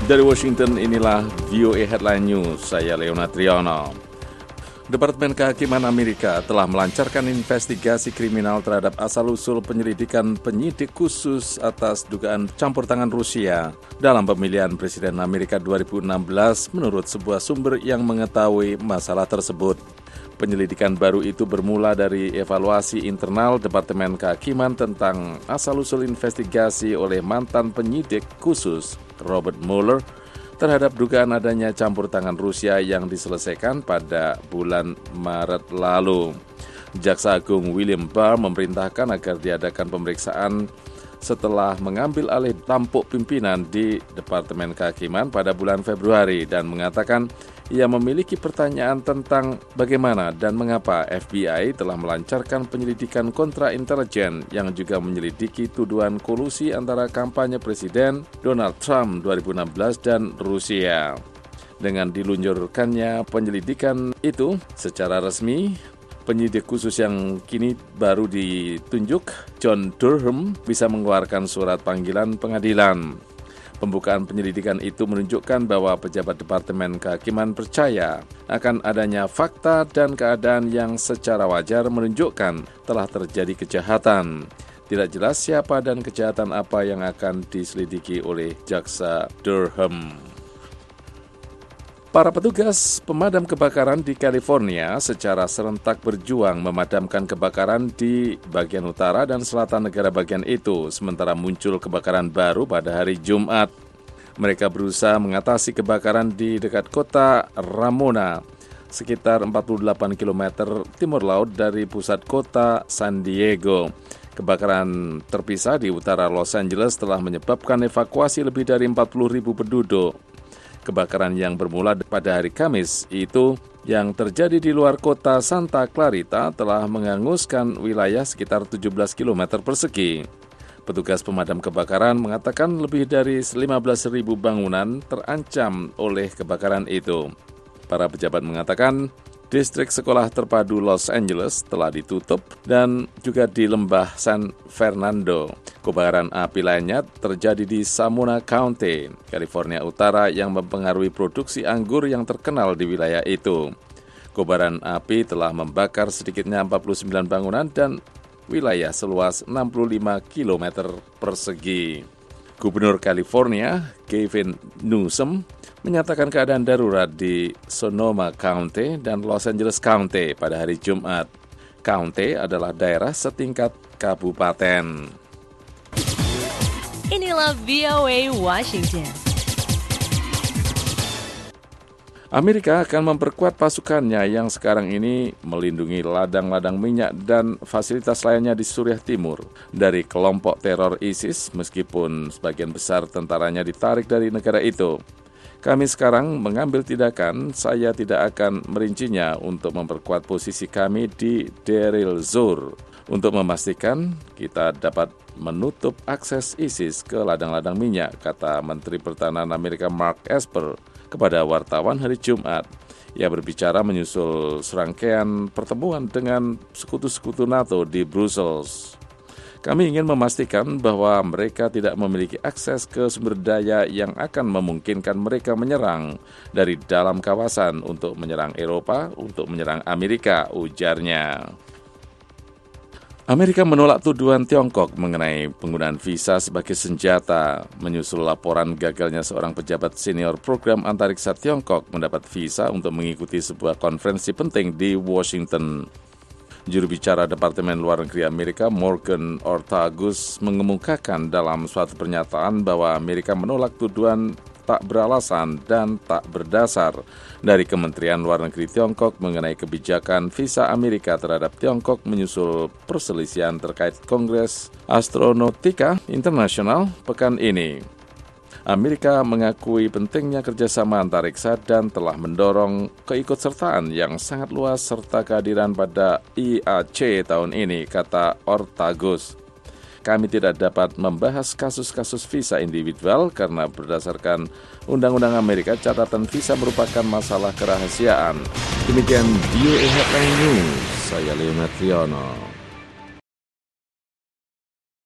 Dari Washington, inilah VOA Headline News. Saya Leonard Triono. Departemen Kehakiman Amerika telah melancarkan investigasi kriminal terhadap asal-usul penyelidikan penyidik khusus atas dugaan campur tangan Rusia dalam pemilihan Presiden Amerika 2016 menurut sebuah sumber yang mengetahui masalah tersebut. Penyelidikan baru itu bermula dari evaluasi internal Departemen Kehakiman tentang asal-usul investigasi oleh mantan penyidik khusus Robert Mueller terhadap dugaan adanya campur tangan Rusia yang diselesaikan pada bulan Maret lalu. Jaksa Agung William Barr memerintahkan agar diadakan pemeriksaan setelah mengambil alih tampuk pimpinan di Departemen Kehakiman pada bulan Februari dan mengatakan ia memiliki pertanyaan tentang bagaimana dan mengapa FBI telah melancarkan penyelidikan kontra intelijen yang juga menyelidiki tuduhan kolusi antara kampanye Presiden Donald Trump 2016 dan Rusia. Dengan diluncurkannya penyelidikan itu secara resmi, penyidik khusus yang kini baru ditunjuk, John Durham, bisa mengeluarkan surat panggilan pengadilan. Pembukaan penyelidikan itu menunjukkan bahwa pejabat Departemen Kehakiman percaya akan adanya fakta dan keadaan yang secara wajar menunjukkan telah terjadi kejahatan. Tidak jelas siapa dan kejahatan apa yang akan diselidiki oleh Jaksa Durham. Para petugas pemadam kebakaran di California secara serentak berjuang memadamkan kebakaran di bagian utara dan selatan negara bagian itu, sementara muncul kebakaran baru pada hari Jumat. Mereka berusaha mengatasi kebakaran di dekat kota Ramona, sekitar 48 km timur laut dari pusat kota San Diego. Kebakaran terpisah di utara Los Angeles telah menyebabkan evakuasi lebih dari 40.000 penduduk. Kebakaran yang bermula pada hari Kamis itu yang terjadi di luar kota Santa Clarita telah menghanguskan wilayah sekitar 17 km persegi. Petugas pemadam kebakaran mengatakan lebih dari 15.000 bangunan terancam oleh kebakaran itu. Para pejabat mengatakan distrik sekolah terpadu Los Angeles telah ditutup dan juga di lembah San Fernando. Kebakaran api lainnya terjadi di Sonoma County, California Utara yang mempengaruhi produksi anggur yang terkenal di wilayah itu. Kobaran api telah membakar sedikitnya 49 bangunan dan wilayah seluas 65 km persegi. Gubernur California, Gavin Newsom, menyatakan keadaan darurat di Sonoma County dan Los Angeles County pada hari Jumat. County adalah daerah setingkat kabupaten. Inilah VOA Washington. Amerika akan memperkuat pasukannya yang sekarang ini melindungi ladang-ladang minyak dan fasilitas lainnya di Suriah Timur dari kelompok teror ISIS meskipun sebagian besar tentaranya ditarik dari negara itu. Kami sekarang mengambil tindakan, saya tidak akan merincinya untuk memperkuat posisi kami di Deir el-Zor untuk memastikan kita dapat menutup akses ISIS ke ladang-ladang minyak, kata Menteri Pertahanan Amerika Mark Esper kepada wartawan hari Jumat. Ia berbicara menyusul serangkaian pertemuan dengan sekutu-sekutu NATO di Brussels. Kami ingin memastikan bahwa mereka tidak memiliki akses ke sumber daya yang akan memungkinkan mereka menyerang dari dalam kawasan untuk menyerang Eropa, untuk menyerang Amerika, ujarnya. Amerika menolak tuduhan Tiongkok mengenai penggunaan visa sebagai senjata, menyusul laporan gagalnya seorang pejabat senior program antariksa Tiongkok mendapat visa untuk mengikuti sebuah konferensi penting di Washington. Juru bicara Departemen Luar Negeri Amerika Morgan Ortagus mengemukakan dalam suatu pernyataan bahwa Amerika menolak tuduhan tak beralasan dan tak berdasar dari Kementerian Luar Negeri Tiongkok mengenai kebijakan visa Amerika terhadap Tiongkok menyusul perselisihan terkait Kongres Astronautika Internasional pekan ini. Amerika mengakui pentingnya kerjasama antariksa dan telah mendorong keikutsertaan yang sangat luas serta kehadiran pada IAC tahun ini, kata Ortagus. Kami tidak dapat membahas kasus-kasus visa individual karena berdasarkan Undang-Undang Amerika, catatan visa merupakan masalah kerahasiaan. Demikian VOA Headline News, saya Leonard Triono.